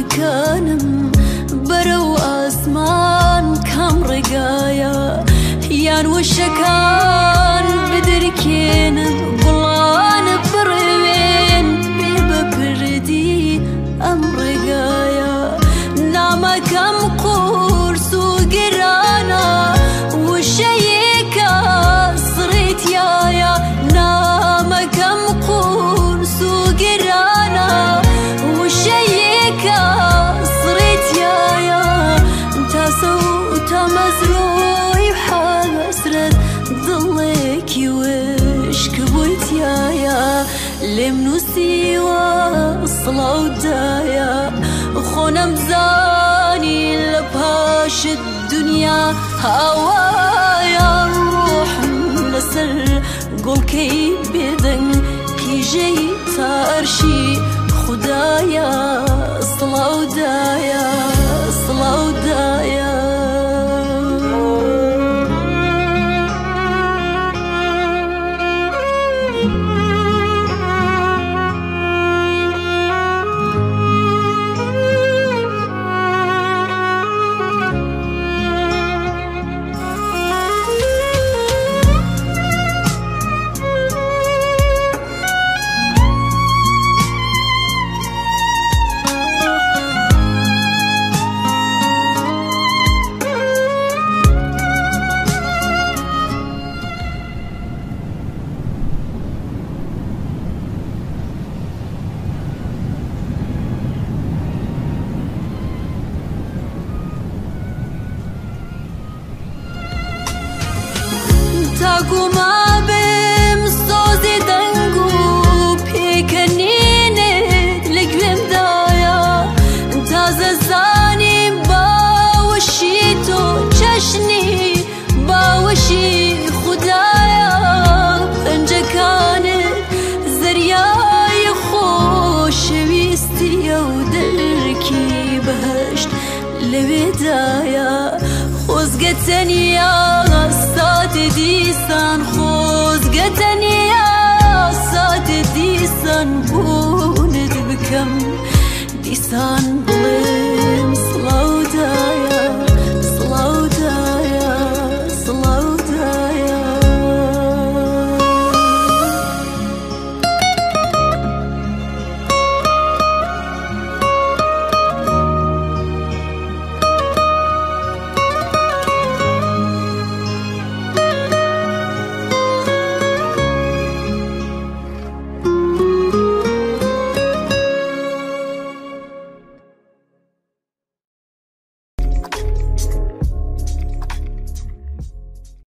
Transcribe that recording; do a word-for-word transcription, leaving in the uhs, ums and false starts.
نامەکانم بەرەو ئاسمان کام ڕێگایە یان وشەکان بدرکێنن گوڵانە بڕوێن بێ بەپردی ئەم ڕێگایە نامەکەم قورس و گرانە وشەیەکە سڕێتیایە نامەکەم قورس و گرانە وشەیەکە سڕێتیایە تاسە و تەمەزرۆی حەسرەت دڵێکی وشک بوویتیایە لێم نووسیوە سڵاودایە خۆ نەمزانی لە پاشت دنیا هاوایە ڕۆحم لەسەر گوڵکەی بێدەنگ کیژەی تارشی خودایە سڵاودایە سڵاودایە تاکوما بم سۆزی دەنگ و پێکەنینێت لە گوێمدایە تازە زانیم باوەشی تۆ چەشنی باوەشی خودایە پەنجەکانت زەریای خۆشەویستیە و دەرکی بەهەشت لەوێدایە خۆزگە تەنیا ساتێ دیسان خۆزگە تەنیا